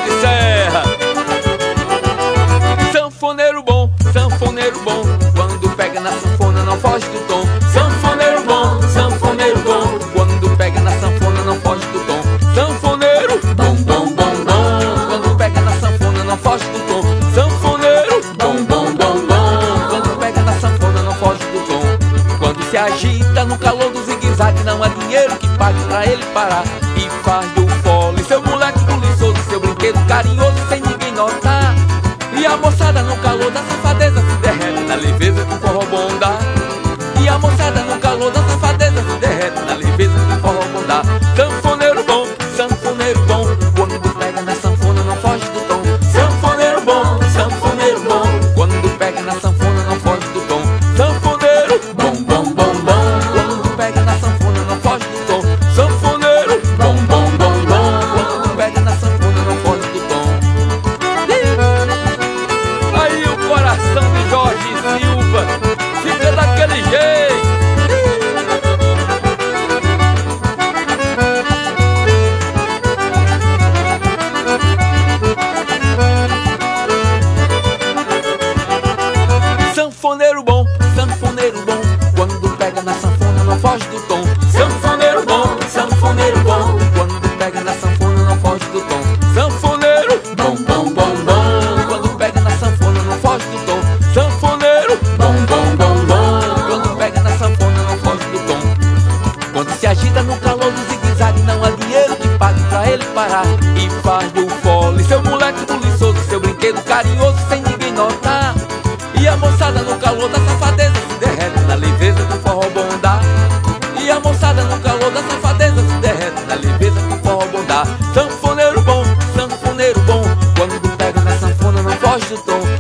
de serra. Sanfoneiro bom, quando pega na sanfona não foge do tom. Sanfoneiro bom, quando pega na sanfona não foge do tom. Sanfoneiro bom, quando pega na sanfona não foge do tom. Sanfoneiro bom, quando pega na sanfona não foge do tom. Quando se agita no calor do zigue-zague, não há dinheiro que pague pra ele parar. E faz do fole seu moleque buliçoso, seu brinquedo carinhoso sem ninguém notar. E a moçada no calor da safadeza se derrete na leveza que o forró bom dá. E a moçada no calor da safadeza se derrete na leveza que o forró bom dá. Sanfoneiro bom, quando pega na sanfona não foge do tom. Sanfoneiro bom, quando pega na sanfona não foge do tom. Sanfoneiro bom, quando pega na sanfona não foge do tom. Sanfoneiro bom, quando pega na sanfona não foge do tom. Aí o coração de Jorge Silva fica daquele jeito. Sanfoneiro bom, quando pega na sanfona não foge do tom. Sanfoneiro bom, quando pega na sanfona não foge do tom. Sanfoneiro bom, quando pega na sanfona não foge do tom. Sanfoneiro bom, quando pega na sanfona não foge do tom. Quando se agita no calor do zigue-zague, não há dinheiro que pague pra ele parar. E faz do fole seu moleque buliçoso, seu brinquedo carinhoso sem ninguém notar. E a moçada no calor da safadeza se derrete na leveza que o forró bom dá. E a moçada no calor da safadeza se derrete na leveza que o forró bom dá. Sanfoneiro bom, quando pega na sanfona não foge do tom.